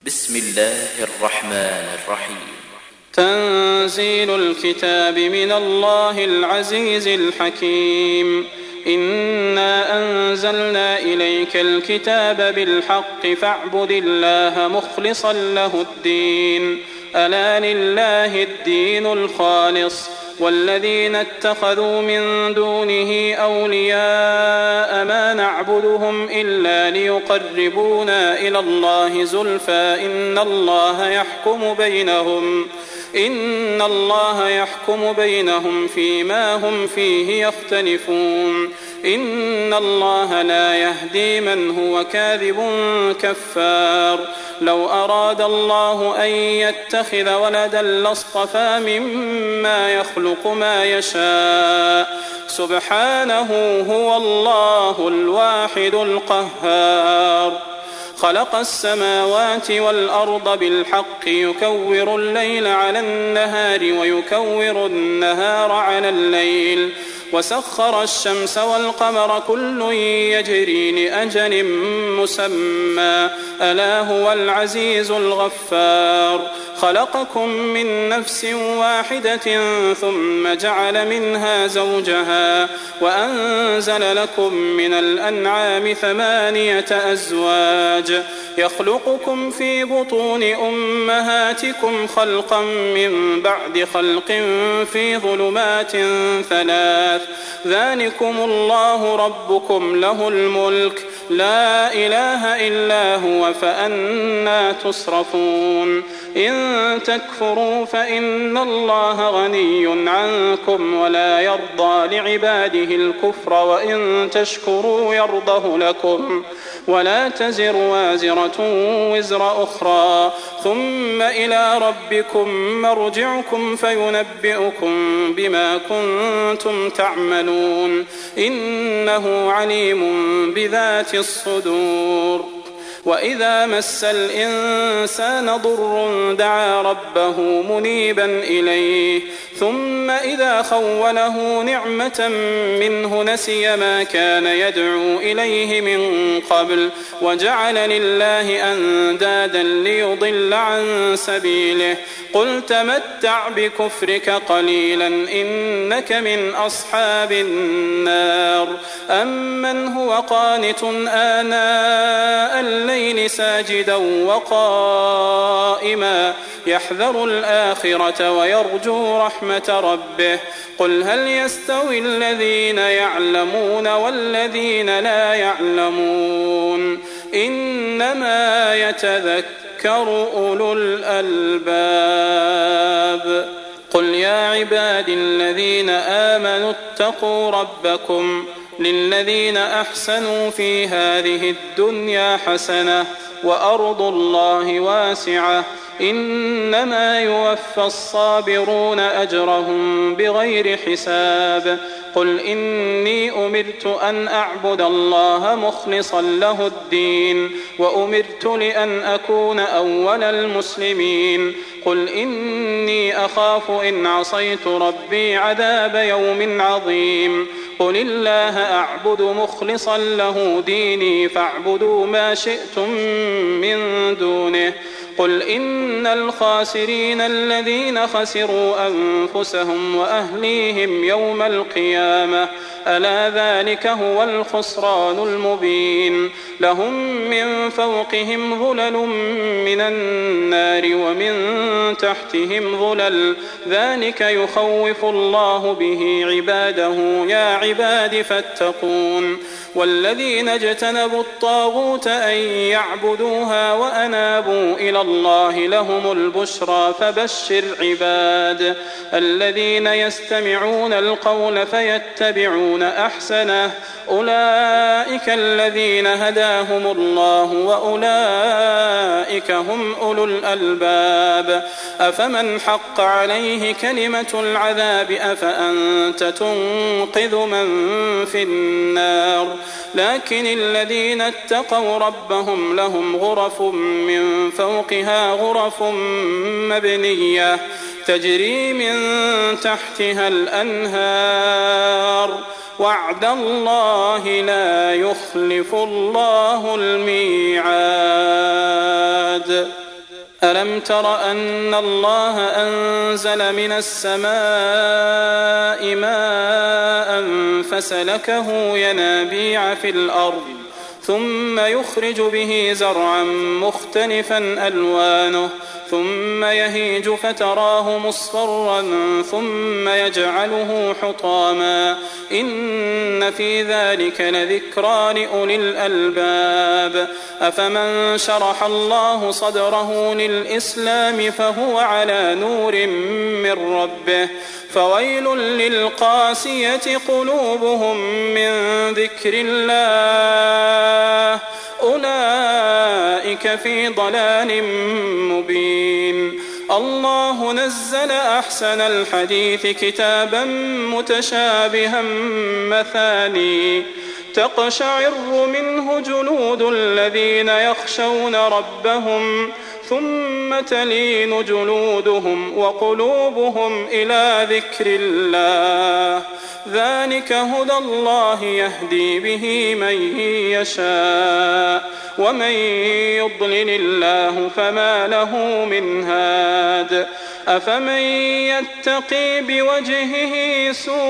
بسم الله الرحمن الرحيم. تنزيل الكتاب من الله العزيز الحكيم. إنا أنزلنا إليك الكتاب بالحق فاعبد الله مخلصا له الدين. ألا لله الدين الخالص والذين اتخذوا من دونه أولياء ما نعبدهم إلا ليقربونا إلى الله زلفى إن الله يحكم بينهم فيما هم فيه يختلفون. إن الله لا يهدي من هو كاذب كفار. لو أراد الله أن يتخذ ولدا لاصطفى مما يخلق ما يشاء سبحانه هو الله الواحد القهار. خلق السماوات والأرض بالحق يكور الليل على النهار ويكور النهار على الليل وسخر الشمس والقمر كل يجري لأجل مسمى ألا هو العزيز الغفار. خلقكم من نفس واحدة ثم جعل منها زوجها وأنزل لكم من الأنعام 8 أزواج يخلقكم في بطون أمهاتكم خلقا من بعد خلق في ظلمات 3 ذلكم الله ربكم له الملك لا إله إلا هو فأنى تصرفون. إن تكفروا فإن الله غني عنكم ولا يرضى لعباده الكفر وإن تشكروا يرضه لكم ولا تزر وازرة وزر أخرى ثم إلى ربكم مرجعكم فينبئكم بما كنتم تعملون إنه عليم بذات الصدور. وإذا مس الإنسان ضر دعا ربه منيبا إليه ثم إذا خوله نعمة منه نسي ما كان يدعو إليه من قبل وجعل لله أندادا ليضل عن سبيله. قل تمتع بكفرك قليلا إنك من أصحاب النار. أمن هو قانت آناء الليل ساجدا وقائما يحذر الآخرة ويرجو رحمة ربه. قل هل يستوي الذين يعلمون والذين لا يعلمون إنما يتذكر أولو الألباب. قل يا عبادي الذين آمنوا اتقوا ربكم للذين أحسنوا في هذه الدنيا حسنة وأرض الله واسعة إنما يوفى الصابرون أجرهم بغير حساب. قل إني أمرت أن أعبد الله مخلصا له الدين وأمرت لأن أكون أول المسلمين. قل إني أخاف إن عصيت ربي عذاب يوم عظيم. قل الله أعبد مخلصا له ديني فاعبدوا ما شئتم من دونه. قل إن الخاسرين الذين خسروا أنفسهم وأهليهم يوم القيامة ألا ذلك هو الخسران المبين. لهم من فوقهم ظلل من النار ومن تحتهم ظلل ذلك يخوف الله به عباده يا عباد فاتقون. والذين اجتنبوا الطاغوت أن يعبدوها وأنابوا إلى الله لهم البشرى فبشر عباد الذين يستمعون القول فيتبعون أحسنه أولئك الذين هداهم الله وأولئك هم أولو الألباب. أفمن حق عليه كلمة العذاب أفأنت تنقذ من في النار. لكن الذين اتقوا ربهم لهم غرف من فوقها غرف مبنية تجري من تحتها الأنهار وعد الله لا يخلف الله الميعاد. ألم تر أن الله أنزل من السماء ماء فسلكه ينابيع في الأرض ثم يخرج به زرعا مختلفا ألوانه ثم يهيج فتراه مصفرا ثم يجعله حطاما إن في ذلك لذكرى لأولي الألباب أفمن شرح الله صدره للإسلام فهو على نور من ربه فويل للقاسية قلوبهم من ذكر الله أولئك في ضلال مبين الله نزل أحسن الحديث كتابا متشابها مثاني تقشعر منه جلود الذين يخشون ربهم ثم تلين جلودهم وقلوبهم إلى ذكر الله ذلك هدى الله يهدي به من يشاء ومن يضلل الله فما له من هاد أفمن يتقي بوجهه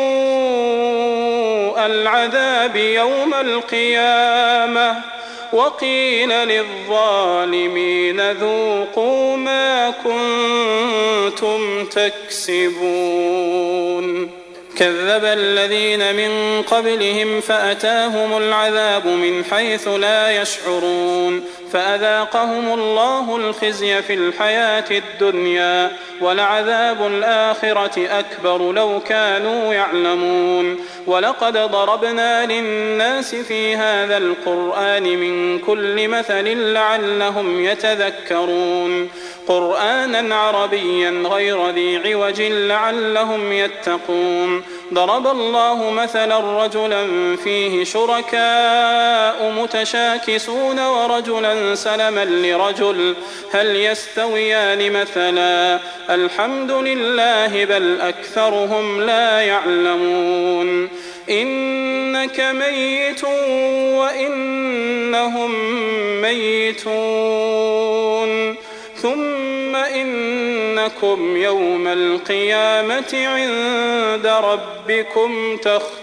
سوء العذاب يوم القيامة وقيل للظالمين ذوقوا ما كنتم تكسبون كذب الذين من قبلهم فأتاهم العذاب من حيث لا يشعرون فأذاقهم الله الخزي في الحياة الدنيا ولعذاب الآخرة أكبر لو كانوا يعلمون ولقد ضربنا للناس في هذا القرآن من كل مثل لعلهم يتذكرون قرآنا عربيا غير ذي عوج لعلهم يتقون ضرب الله مثلا رجلا فيه شركاء متشاكسون ورجلا سلما لرجل هل يستويان مثلا الحمد لله بل أكثرهم لا يعلمون إنك ميت وإنهم ميتون ثم إنكم يوم القيامة عند ربكم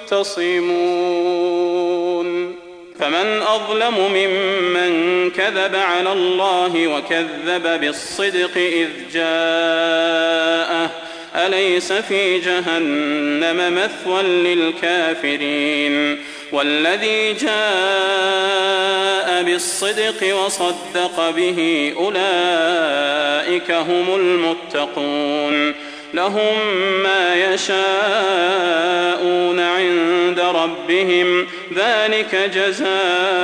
تختصمون فمن أظلم ممن كذب على الله وكذب بالصدق إذ جاءه أليس في جهنم مثوى للكافرين والذي جاء بالصدق وصدق به أولئك هم المتقون لهم ما يشاءون عند ربهم ذلك جزاء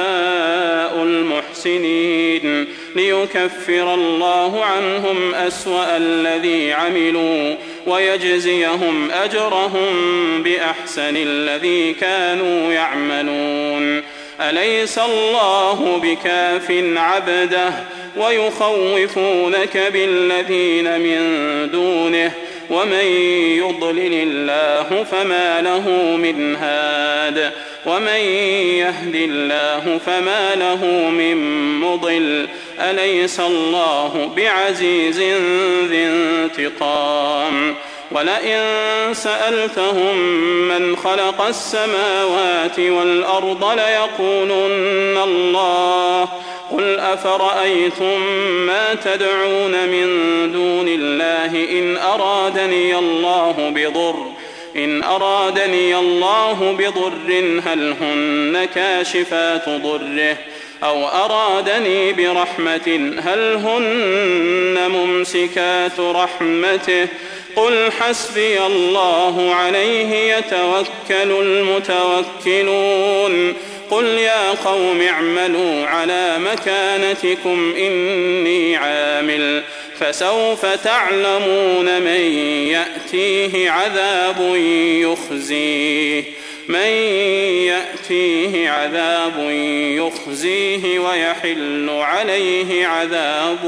المحسنين ليكفر الله عنهم أسوأ الذي عملوا ويجزيهم أجرهم بأحسن الذي كانوا يعملون أليس الله بكاف عبده ويخوفونك بالذين من دونه ومن يضلل الله فما له من هاد ومن يهد الله فما له من مضل أليس الله بعزيز ذي انتقام ولئن سألتهم من خلق السماوات والأرض ليقولن الله قل أفرأيتم ما تدعون من دون الله إن أرادني الله بضر هل هن كاشفات ضره أو أرادني برحمة هل هن ممسكات رحمته قل حسبي الله عليه يتوكل المتوكلون قل يا قوم اعملوا على مكانتكم إني عامل فسوف تعلمون من يأتيه عذاب يخزيه ويحل عليه عذاب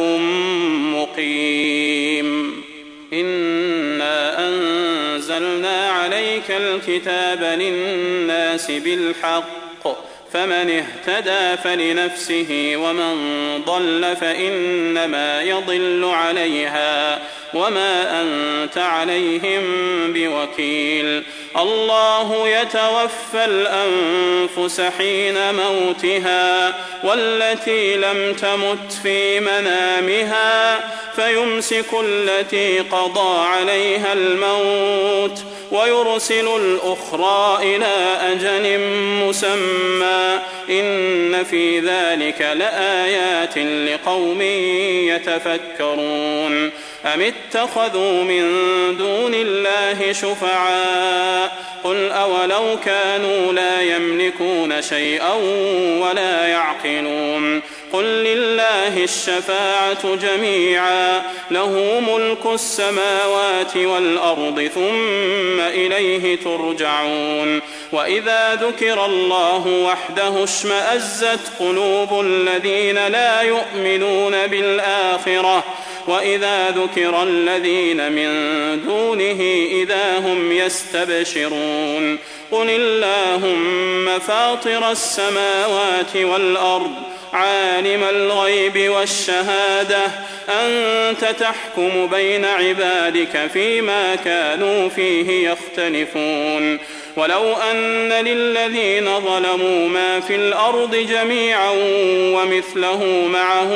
مقيم إنا أنزلنا عليك الكتاب للناس بالحق فمن اهتدى فلنفسه ومن ضل فإنما يضل عليها وما أنت عليهم بوكيل. الله يتوفى الأنفس حين موتها والتي لم تمت في منامها فيمسك التي قضى عليها الموت ويرسل الأخرى إلى أجل مسمى إن في ذلك لآيات لقوم يتفكرون. أم اتخذوا من دون الله شفعاء قل أولو كانوا لا يملكون شيئا ولا يعقلون قل لله الشفاعة جميعا له ملك السماوات والأرض ثم إليه ترجعون. وإذا ذكر الله وحده اشمأزت قلوب الذين لا يؤمنون بالآخرة وإذا ذكر الذين من دونه إذا هم يستبشرون. قل اللهم فاطر السماوات والأرض عالم الغيب والشهادة أنت تحكم بين عبادك فيما كانوا فيه يختلفون. ولو أن للذين ظلموا ما في الأرض جميعا ومثله معه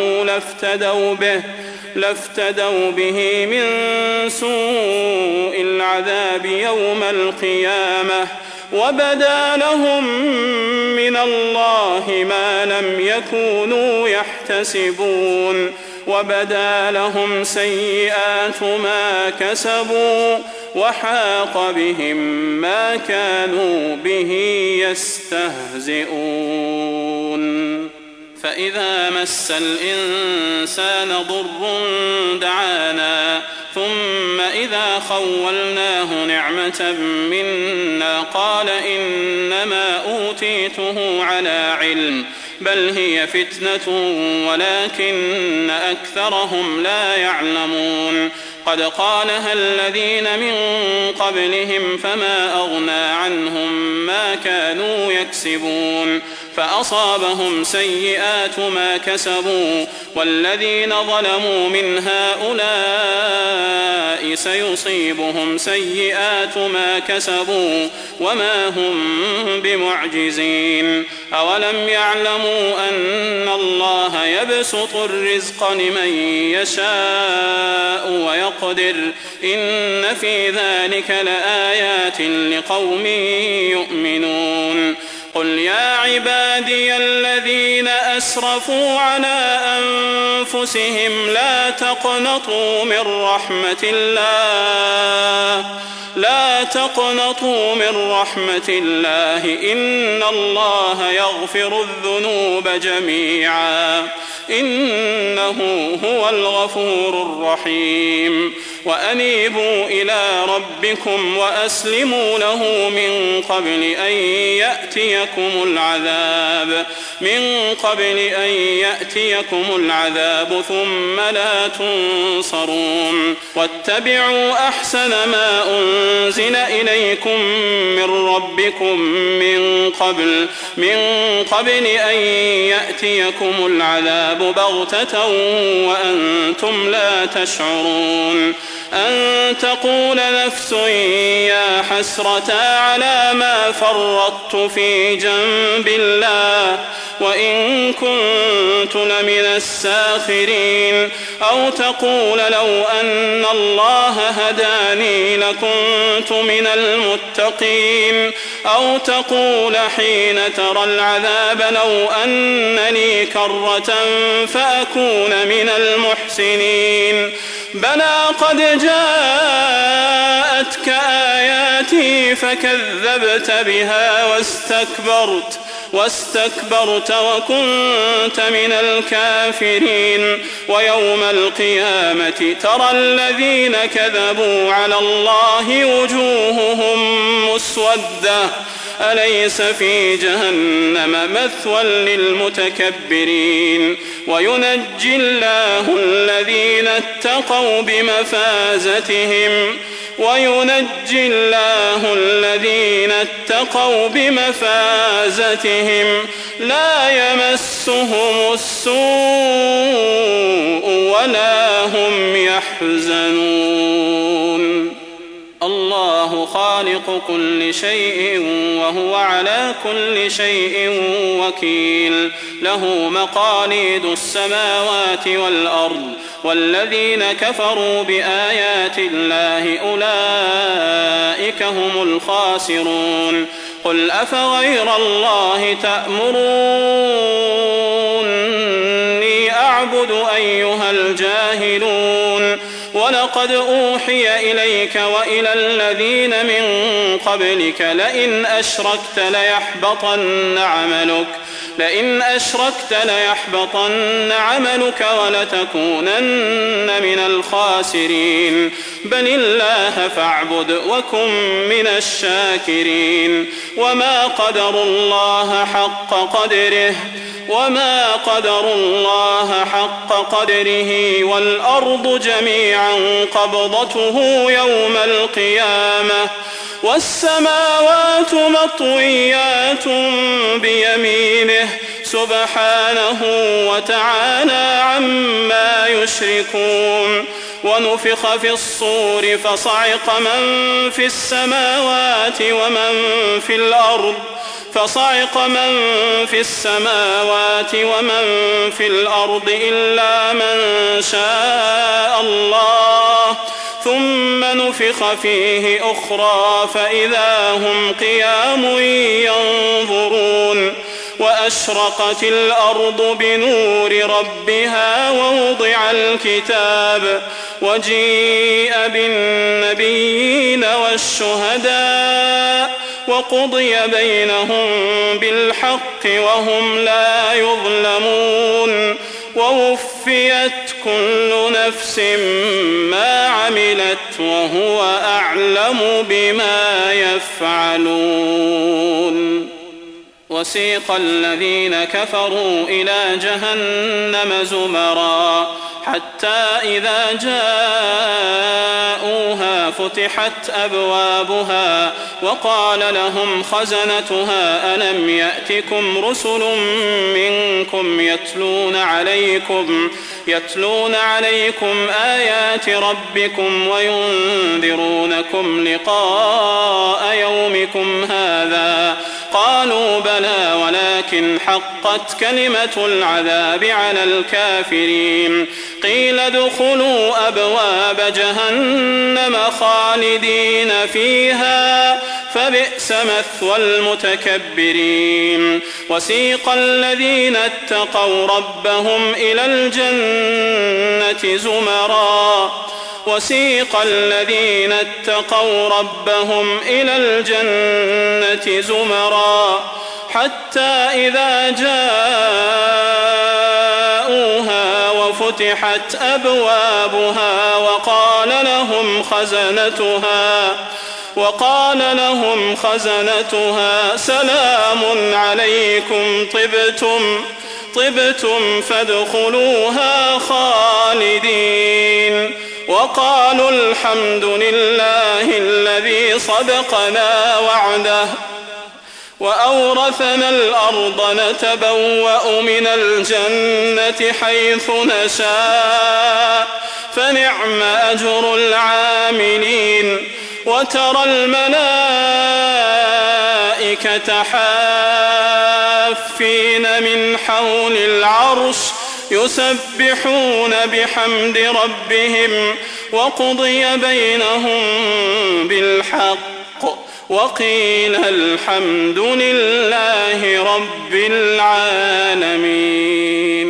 لافتدوا به من سوء العذاب يوم القيامة وبدا لهم من الله ما لم يكونوا يحتسبون وبدا لهم سيئات ما كسبوا وحاق بهم ما كانوا به يستهزئون. فإذا مس الإنسان ضر دعانا ثم إذا خولناه نعمة منا قال إنما أوتيته على علم بل هي فتنة ولكن أكثرهم لا يعلمون. قد قالها الذين من قبلهم فما أغنى عنهم ما كانوا يكسبون فأصابهم سيئات ما كسبوا والذين ظلموا من هؤلاء سيصيبهم سيئات ما كسبوا وما هم بمعجزين. أولم يعلموا أن الله يبسط الرزق لمن يشاء ويقدر إن في ذلك لآيات لقوم يؤمنون. قل يا عبادي الذين أسرفوا على أنفسهم لا تقنطوا من رحمة الله إن الله يغفر الذنوب جميعا إنه هو الغفور الرحيم. وأنيبوا إلى ربكم وأسلموا له من قبل أن يأتيكم العذاب ثم لا تنصرون. واتبعوا أحسن ما أنزل إليكم من ربكم من قبل أن يأتيكم العذاب بغتة وأنتم لا تشعرون. أن تقول نفس يا حسرة على ما فرطت في جنب الله وإن كنت لمن الساخرين أو تقول لو أن الله هداني لكنت من المتقين أو تقول حين ترى العذاب لو أنني كرة فأكون من المحسنين. بلى قد جاءتك آياتي فكذبت بها واستكبرت وكنت من الكافرين. ويوم القيامة ترى الذين كذبوا على الله وجوههم مسودة أليس في جهنم مثوى للمتكبرين. وينجي الله الذين اتقوا بمفازتهم لا يمسهم السوء ولا هم يحزنون. الله خالق كل شيء وهو على كل شيء وكيل. له مقاليد السماوات والأرض، والذين كفروا بآيات الله أولئك هم الخاسرون. قل أفغير الله تأمروني أعبد أيها الجاهلون؟ ولقد أوحي إليك وإلى الذين من قبلك لئن أشركت ليحبطن عملك ولتكونن من الخاسرين. بل الله فاعبد وكن من الشاكرين. وما قدروا الله حق قدره والأرض جميعا قبضته يوم القيامة والسماوات مطويات بيمينه سبحانه وتعالى عما يشركون. ونفخ في الصور فصعق من في السماوات ومن في الأرض إلا من شاء الله، ثم نفخ فيه أخرى فإذا هم قيام ينظرون. وأشرقت الأرض بنور ربها ووضع الكتاب وجيء بالنبيين والشهداء وقضي بينهم بالحق وهم لا يظلمون. ووفيت كل نفس ما عملت وهو أعلم بما يفعلون. وسيق الذين كفروا إلى جهنم زمرا حتى إذا جاءوها فتحت أبوابها وقال لهم خزنتها ألم يأتكم رسل منكم يتلون عليكم آيات ربكم وينذرونكم لقاء يومكم هذا؟ قالوا بلى ولكن حقت كلمة العذاب على الكافرين. قيل ادخلوا أبواب جهنم خالدين فيها فبئس مثوى المتكبرين. وسيق الذين اتقوا ربهم إلى الجنة زمرا حتى إذا جاءوها وفتحت أبوابها وقال لهم خزنتها سلام عليكم طبتم فادخلوها خالدين. وقالوا الحمد لله الذي صدقنا وعده وأورثنا الأرض نتبوأ من الجنة حيث نشاء فنعم أجر العاملين. وترى الملائكة حافين من حول العرش يسبحون بحمد ربهم وقضي بينهم بالحق وقيل الحمد لله رب العالمين.